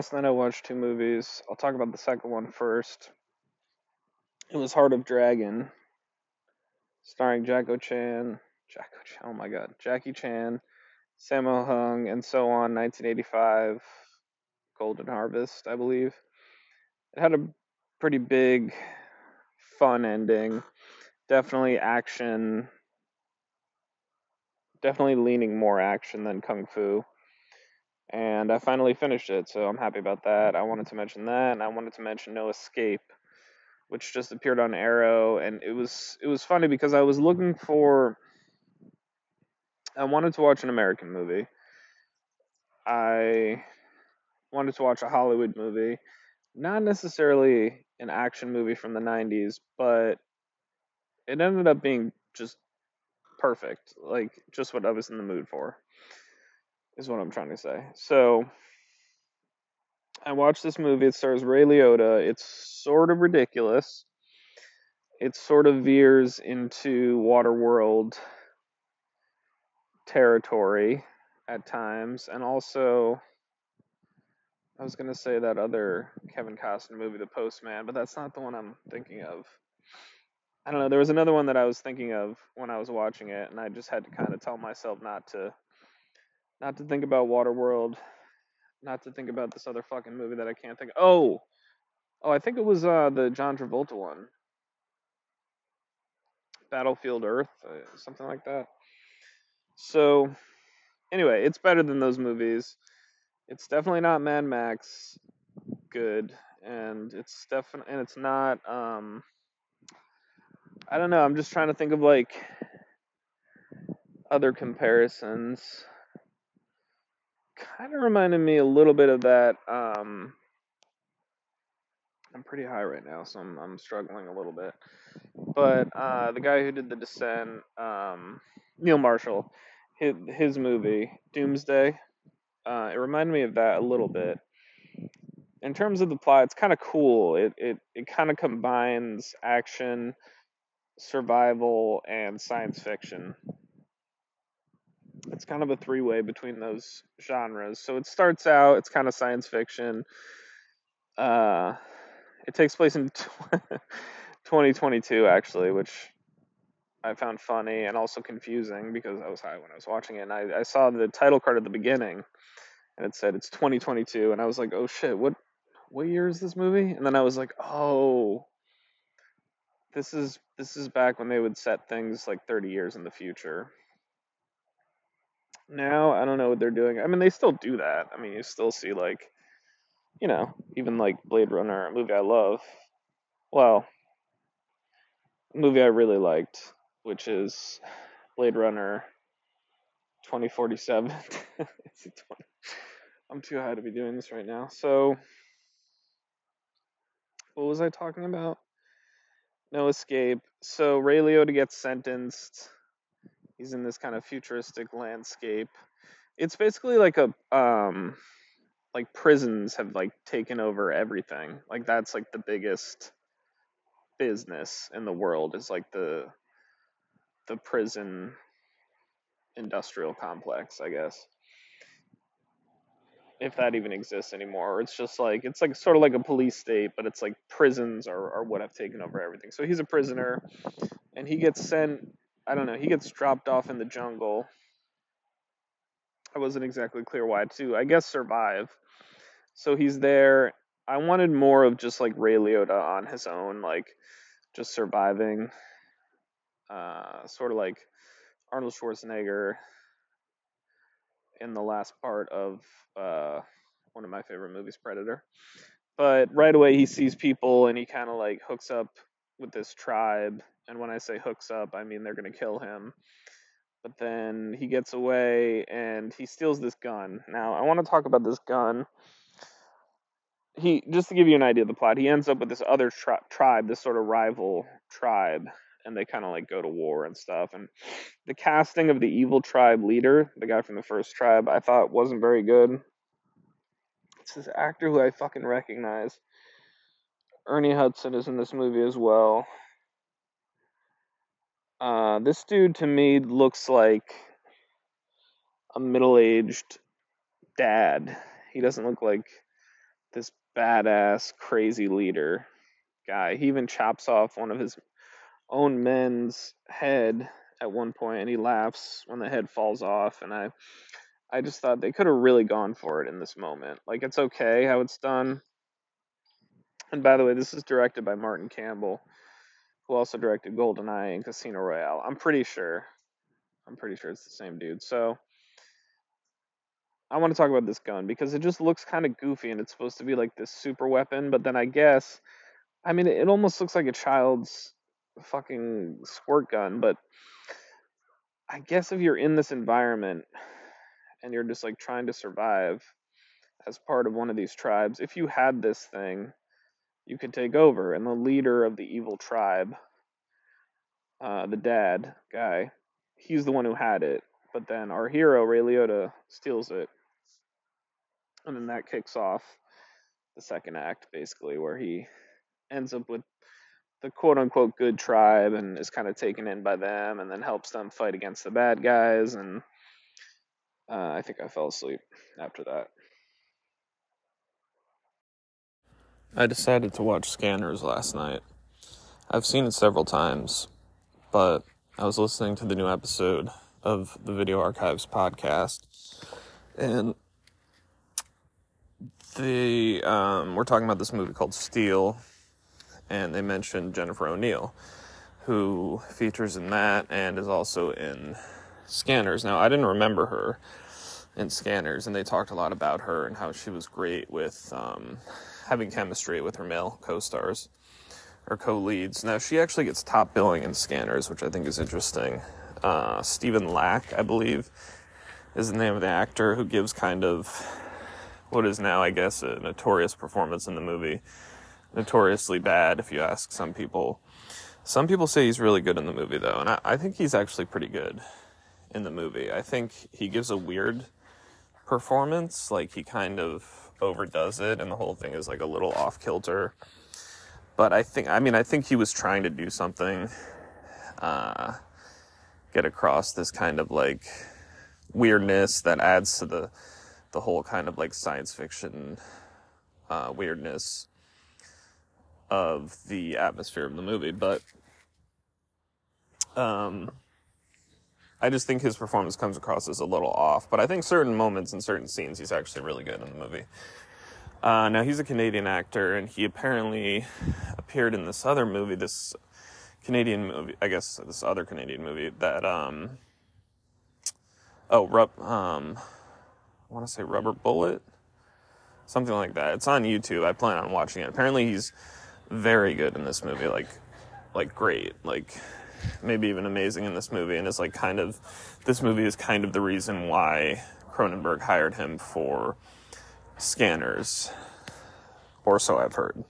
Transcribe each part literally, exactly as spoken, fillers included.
last night I watched two movies. I'll talk about the second one first. It was Heart of Dragon, starring Jacko Chan. Jacko Chan, oh my god. Jackie Chan, Sammo Hung, and so on, nineteen eighty-five, Golden Harvest, I believe. It had a pretty big, fun ending. Definitely action. Definitely leaning more action than Kung Fu. And I finally finished it, so I'm happy about that. I wanted to mention that, and I wanted to mention No Escape, which just appeared on Arrow, and it was it was funny because I was looking for I wanted to watch an American movie. I wanted to watch a Hollywood movie, not necessarily an action movie from the nineties, but it ended up being just perfect, like just what I was in the mood for. Is what I'm trying to say. So, I watched this movie. It stars Ray Liotta. It's sort of ridiculous. It sort of veers into Waterworld territory at times, and also I was gonna say that other Kevin Costner movie, The Postman, but that's not the one I'm thinking of. I don't know. There was another one that I was thinking of when I was watching it, and I just had to kind of tell myself not to, not to think about Waterworld, not to think about this other fucking movie that I can't think. Of. Oh, oh, I think it was uh, the John Travolta one, Battlefield Earth, uh, something like that. So anyway, it's better than those movies. It's definitely not Mad Max good, and it's definitely and it's not. Um, I don't know. I'm just trying to think of like other comparisons. Kind of reminded me a little bit of that. Um, I'm pretty high right now, so I'm I'm struggling a little bit. But uh, the guy who did The Descent, um, Neil Marshall, his his movie Doomsday. Uh, it reminded me of that a little bit. In terms of the plot, it's kind of cool. It it it kind of combines action, survival, and science fiction. It's kind of a three way between those genres. So it starts out, it's kind of science fiction. Uh, it takes place in twenty twenty-two, actually, which I found funny and also confusing because I was high when I was watching it. And I, I saw the title card at the beginning and it said it's twenty twenty-two. And I was like, oh shit, what, what year is this movie? And then I was like, oh, this is this is back when they would set things like thirty years in the future. Now I don't know what they're doing. I mean, they still do that. I mean, you still see like, you know, even like Blade Runner, a movie I love. Well, a movie I really liked, which is Blade Runner twenty forty-seven. Is it twenty? I'm too high to be doing this right now. So, what was I talking about? No Escape. So Ray Liotta gets sentenced. He's in this kind of futuristic landscape. It's basically like a um like prisons have like taken over everything. Like that's like the biggest business in the world is like the the prison industrial complex, I guess. If that even exists anymore. It's just like it's like sort of like a police state, but it's like prisons are, are what have taken over everything. So he's a prisoner and he gets sent I don't know, he gets dropped off in the jungle. I wasn't exactly clear why to, I guess survive. So he's there. I wanted more of just like Ray Liotta on his own, like just surviving. Uh, sort of like Arnold Schwarzenegger in the last part of uh, one of my favorite movies, Predator. But right away he sees people and he kind of like hooks up with this tribe. And when I say hooks up, I mean they're gonna kill him. But then he gets away and he steals this gun. Now I want to talk about this gun. He just to give you an idea of the plot, he ends up with this other tri- tribe, this sort of rival tribe, and they kind of like go to war and stuff. And the casting of the evil tribe leader, the guy from the first tribe, I thought wasn't very good. It's this actor who I fucking recognize. Ernie Hudson is in this movie as well. Uh, this dude to me looks like a middle-aged dad. He doesn't look like this badass, crazy leader guy. He even chops off one of his own men's head at one point, and he laughs when the head falls off. And I, I just thought they could have really gone for it in this moment. Like, it's okay how it's done. And by the way, this is directed by Martin Campbell, who also directed GoldenEye and Casino Royale. I'm pretty sure. I'm pretty sure it's the same dude. So I want to talk about this gun because it just looks kind of goofy, and it's supposed to be like this super weapon, but then I guess, I mean, it almost looks like a child's fucking squirt gun, but I guess if you're in this environment and you're just like trying to survive as part of one of these tribes, if you had this thing, you could take over. And the leader of the evil tribe, uh, the dad guy, he's the one who had it. But then our hero, Ray Liotta, steals it. And then that kicks off the second act, basically, where he ends up with the quote unquote good tribe and is kind of taken in by them and then helps them fight against the bad guys. And uh, I think I fell asleep after that. I decided to watch Scanners last night. I've seen it several times, but I was listening to the new episode of the Video Archives podcast, and they um, we're talking about this movie called Steel, and they mentioned Jennifer O'Neill, who features in that and is also in Scanners. Now, I didn't remember her in Scanners, and they talked a lot about her and how she was great with um, having chemistry with her male co-stars or co-leads. Now, she actually gets top billing in Scanners, which I think is interesting. Uh, Stephen Lack, I believe, is the name of the actor who gives kind of what is now, I guess, a notorious performance in the movie. Notoriously bad, if you ask some people. Some people say he's really good in the movie, though, and I, I think he's actually pretty good in the movie. I think he gives a weird performance, like he kind of overdoes it, and the whole thing is like a little off-kilter. But I think, I mean, I think he was trying to do something, uh, get across this kind of like weirdness that adds to the the whole kind of like science fiction uh, weirdness of the atmosphere of the movie. But um, I just think his performance comes across as a little off. But I think certain moments and certain scenes, he's actually really good in the movie. Uh, now, he's a Canadian actor, and he apparently appeared in this other movie, this Canadian movie, I guess this other Canadian movie that, um, oh, rub, um, I want to say Rubber Bullet? Something like that. It's on YouTube. I plan on watching it. Apparently he's very good in this movie, like, like great, like maybe even amazing in this movie, and it's like kind of, this movie is kind of the reason why Cronenberg hired him for Scanners, or so I've heard.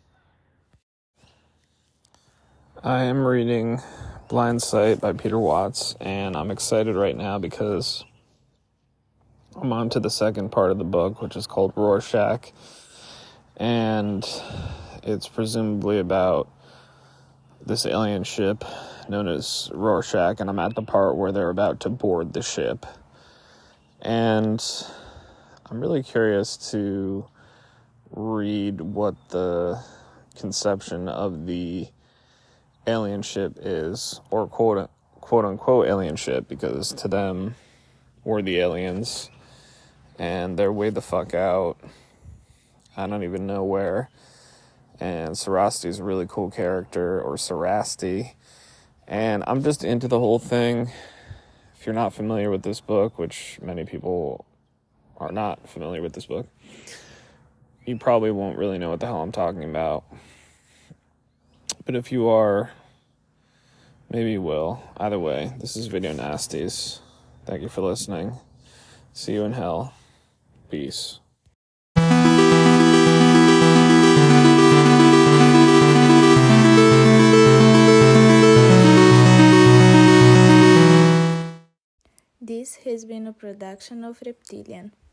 I am reading Blind Sight by Peter Watts, and I'm excited right now because I'm on to the second part of the book, which is called Rorschach, and it's presumably about this alien ship known as Rorschach, and I'm at the part where they're about to board the ship, and I'm really curious to read what the conception of the alien ship is, or quote, quote unquote alien ship, because to them, we're the aliens, and they're way the fuck out. I don't even know where. And Sarasti's a really cool character, or Sarasti, and I'm just into the whole thing. If you're not familiar with this book, which many people are not familiar with this book, you probably won't really know what the hell I'm talking about. But if you are, maybe you will. Either way, this is Video Nasties. Thank you for listening. See you in hell. Peace. This has been a production of Reptilian.